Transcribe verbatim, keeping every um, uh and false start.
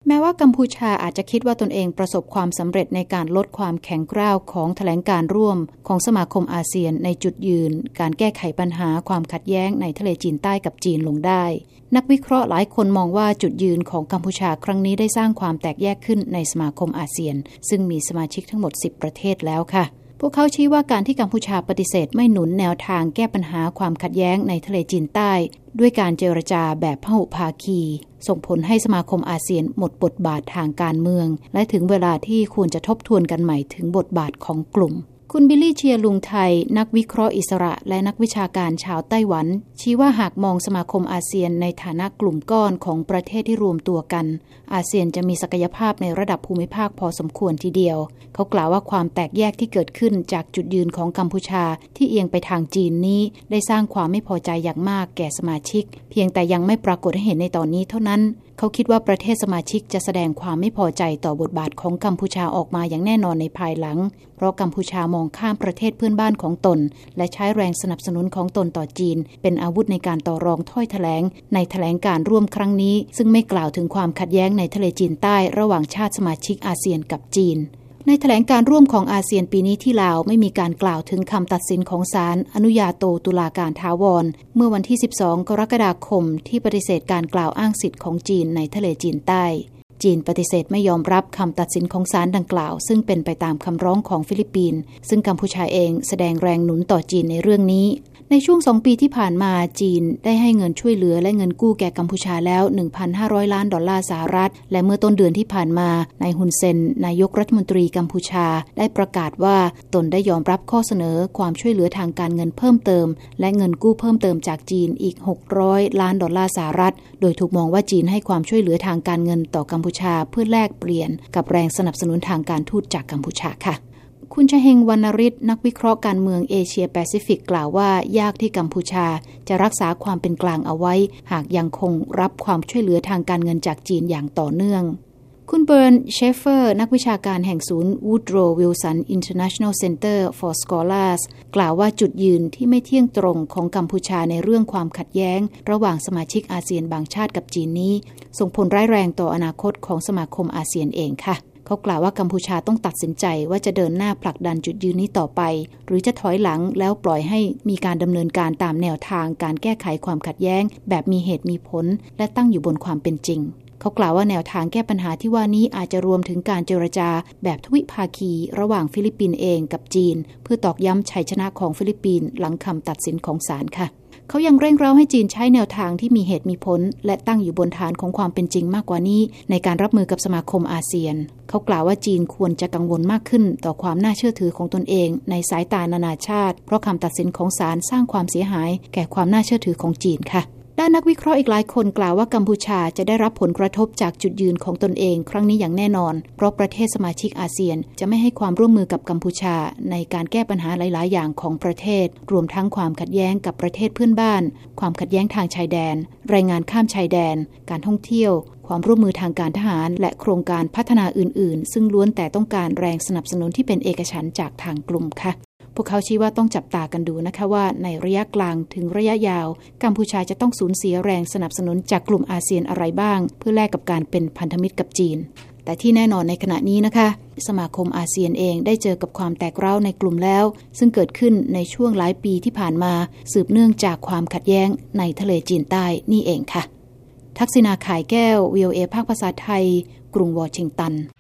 แม้ว่ากัมพูชาอาจจะคิดว่าตนเองประสบความสำเร็จในการลดความแข็งกร้าวของแถลงการร่วมของสมาคมอาเซียนในจุดยืนการแก้ไขปัญหาความขัดแย้งในทะเลจีนใต้กับจีนลงได้นักวิเคราะห์หลายคนมองว่าจุดยืนของกัมพูชาครั้งนี้ได้สร้างความแตกแยกขึ้นในสมาคมอาเซียนซึ่งมีสมาชิกทั้งหมดสิบประเทศแล้วค่ะพวกเขาชี้ว่าการที่กัมพูชาปฏิเสธไม่หนุนแนวทางแก้ปัญหาความขัดแย้งในทะเลจีนใต้ด้วยการเจรจาแบบพหุภาคีส่งผลให้สมาคมอาเซียนหมดบทบาททางการเมืองและถึงเวลาที่ควรจะทบทวนกันใหม่ถึงบทบาทของกลุ่มคุณบิลลี่เชียลุงไทยนักวิเคราะห์อิสระและนักวิชาการชาวไต้หวันชี้ว่าหากมองสมาคมอาเซียนในฐานะกลุ่มก้อนของประเทศที่รวมตัวกันอาเซียนจะมีศักยภาพในระดับภูมิภาคพอสมควรทีเดียวเขากล่าวว่าความแตกแยกที่เกิดขึ้นจากจุดยืนของกัมพูชาที่เอียงไปทางจีนนี้ได้สร้างความไม่พอใจอย่างมากแก่สมาชิกเพียงแต่ยังไม่ปรากฏให้เห็นในตอนนี้เท่านั้นเขาคิดว่าประเทศสมาชิกจะแสดงความไม่พอใจต่อบทบาทของกัมพูชาออกมาอย่างแน่นอนในภายหลังเพราะกัมพูชามองข้ามประเทศเพื่อนบ้านของตนและใช้แรงสนับสนุนของตนต่อจีนเป็นอาวุธในการต่อรองถ้อยแถลงในแถลงการร่วมครั้งนี้ซึ่งไม่กล่าวถึงความขัดแย้งในทะเลจีนใต้ระหว่างชาติสมาชิกอาเซียนกับจีนในแถลงการร่วมของอาเซียนปีนี้ที่ลาวไม่มีการกล่าวถึงคำตัดสินของศาลอนุญาโตตุลาการถาวรเมื่อวันที่สิบสองกรกฎาคมที่ปฏิเสธการกล่าวอ้างสิทธิ์ของจีนในทะเลจีนใต้จีนปฏิเสธไม่ยอมรับคำตัดสินของศาลดังกล่าวซึ่งเป็นไปตามคำร้องของฟิลิปปินส์ซึ่งกัมพูชาเองแสดงแรงหนุนต่อจีนในเรื่องนี้ในช่วงสองปีที่ผ่านมาจีนได้ให้เงินช่วยเหลือและเงินกู้แก่กัมพูชาแล้ว หนึ่งพันห้าร้อย ล้านดอลลาร์สหรัฐและเมื่อต้นเดือนที่ผ่านมานายฮุนเซนนายกรัฐมนตรีกัมพูชาได้ประกาศว่าตนได้ยอมรับข้อเสนอความช่วยเหลือทางการเงินเพิ่มเติมและเงินกู้เพิ่มเติมจากจีนอีกหกร้อยล้านดอลลาร์สหรัฐโดยถูกมองว่าจีนให้ความช่วยเหลือทางการเงินต่อกัมพูชาเพื่อแลกเปลี่ยนกับแรงสนับสนุนทางการทูตจากกัมพูชาค่ะคุณชเฮงวรรณฤทธิ์นักวิเคราะห์การเมืองเอเชียแปซิฟิกกล่าวว่ายากที่กัมพูชาจะรักษาความเป็นกลางเอาไว้หากยังคงรับความช่วยเหลือทางการเงินจากจีนอย่างต่อเนื่องคุณเบิร์นเชฟเฟอร์นักวิชาการแห่งศูนย์ Woodrow Wilson International Center for Scholars กล่าวว่าจุดยืนที่ไม่เที่ยงตรงของกัมพูชาในเรื่องความขัดแย้งระหว่างสมาชิกอาเซียนบางชาติกับจีนนี้ส่งผลร้ายแรงต่ออนาคตของสมาคมอาเซียนเองค่ะเขากล่าวว่ากัมพูชาต้องตัดสินใจว่าจะเดินหน้าผลักดันจุดยืนนี้ต่อไปหรือจะถอยหลังแล้วปล่อยให้มีการดำเนินการตามแนวทางการแก้ไขความขัดแย้งแบบมีเหตุมีผลและตั้งอยู่บนความเป็นจริงเขากล่าวว่าแนวทางแก้ปัญหาที่ว่านี้อาจจะรวมถึงการเจรจาแบบทวิภาคีระหว่างฟิลิปปินส์เองกับจีนเพื่อตอกย้ำชัยชนะของฟิลิปปินส์หลังคำตัดสินของศาลค่ะเขายังเร่งเร้าให้จีนใช้แนวทางที่มีเหตุมีผลและตั้งอยู่บนฐานของความเป็นจริงมากกว่านี้ในการรับมือกับสมาคมอาเซียนเขากล่าวว่าจีนควรจะกังวลมากขึ้นต่อความน่าเชื่อถือของตนเองในสายตานานาชาติเพราะคำตัดสินของศาลสร้างความเสียหายแก่ความน่าเชื่อถือของจีนค่ะด้านนักวิเคราะห์อีกหลายคนกล่าวว่ากัมพูชาจะได้รับผลกระทบจากจุดยืนของตนเองครั้งนี้อย่างแน่นอนเพราะประเทศสมาชิกอาเซียนจะไม่ให้ความร่วมมือกับกัมพูชาในการแก้ปัญหาหลายๆอย่างของประเทศรวมทั้งความขัดแย้งกับประเทศเพื่อนบ้านความขัดแย้งทางชายแดนแรงงานข้ามชายแดนการท่องเที่ยวความร่วมมือทางการทหารและโครงการพัฒนาอื่นๆซึ่งล้วนแต่ต้องการแรงสนับสนุนที่เป็นเอกฉันท์จากทางกลุ่มค่ะพวกเขาชี้ว่าต้องจับตากันดูนะคะว่าในระยะกลางถึงระยะยาวกัมพูชาจะต้องสูญเสียแรงสนับสนุนจากกลุ่มอาเซียนอะไรบ้างเพื่อแลกกับการเป็นพันธมิตรกับจีนแต่ที่แน่นอนในขณะนี้นะคะสมาคมอาเซียนเองได้เจอกับความแตกร้าวในกลุ่มแล้วซึ่งเกิดขึ้นในช่วงหลายปีที่ผ่านมาสืบเนื่องจากความขัดแย้งในทะเลจีนใต้นี่เองค่ะทักษิณา ข่ายแก้ว วี โอ เอ ภาคภาษาไทยกรุงวอชิงตัน